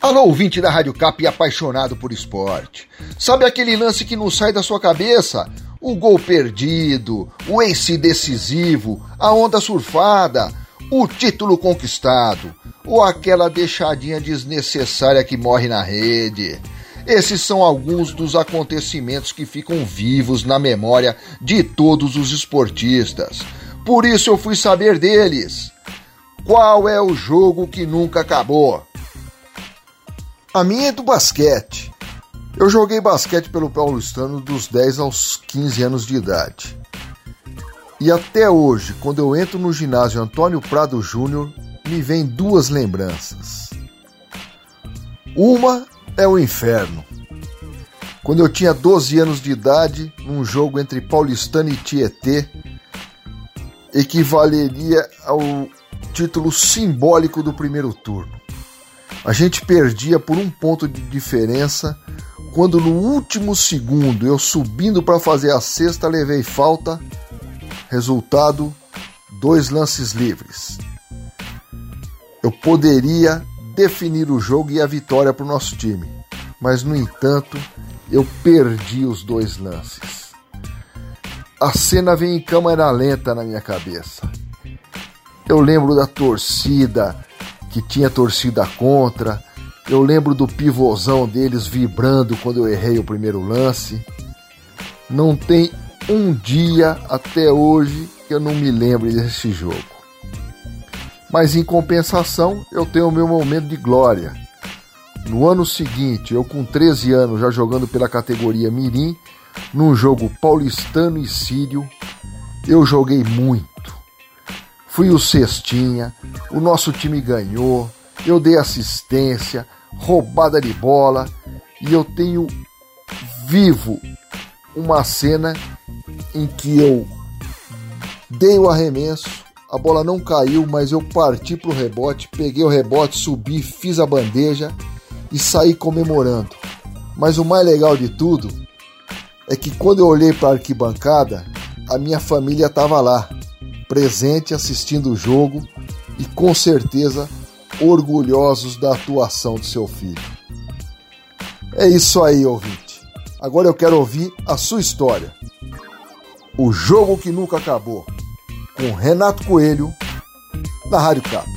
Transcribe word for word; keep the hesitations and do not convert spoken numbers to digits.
Alô, ouvinte da Rádio Cap e apaixonado por esporte. Sabe aquele lance que não sai da sua cabeça? O gol perdido, o ace decisivo, a onda surfada, o título conquistado, ou aquela deixadinha desnecessária que morre na rede. Esses são alguns dos acontecimentos que ficam vivos na memória de todos os esportistas. Por isso eu fui saber deles. Qual é o jogo que nunca acabou? A minha é do basquete. Eu joguei basquete pelo Paulistano dos dez aos quinze anos de idade. E até hoje, quando eu entro no ginásio Antônio Prado Júnior, me vem duas lembranças. Uma é o inferno. Quando eu tinha doze anos de idade, num jogo entre Paulistano e Tietê, equivaleria ao título simbólico do primeiro turno. A gente perdia por um ponto de diferença, quando no último segundo, eu subindo para fazer a cesta, levei falta. Resultado, dois lances livres. Eu poderia definir o jogo e a vitória para o nosso time, mas, no entanto, eu perdi os dois lances. A cena vem em câmera lenta na minha cabeça. Eu lembro da torcida, que tinha torcida contra. Eu lembro do pivôzão deles vibrando quando eu errei o primeiro lance. Não tem um dia até hoje que eu não me lembre desse jogo. Mas em compensação, eu tenho o meu momento de glória. No ano seguinte, eu com treze anos, já jogando pela categoria Mirim, num jogo paulistano e sírio, eu joguei muito. Fui o cestinha, o nosso time ganhou, eu dei assistência, roubada de bola, e eu tenho vivo uma cena em que eu dei o arremesso, a bola não caiu, mas eu parti pro rebote, peguei o rebote, subi, fiz a bandeja e saí comemorando. Mas o mais legal de tudo é que quando eu olhei para a arquibancada, a minha família estava lá, presente, assistindo o jogo e com certeza orgulhosos da atuação do seu filho. É isso aí, ouvinte. Agora eu quero ouvir a sua história. O jogo que nunca acabou, com Renato Coelho, na Rádio Cap.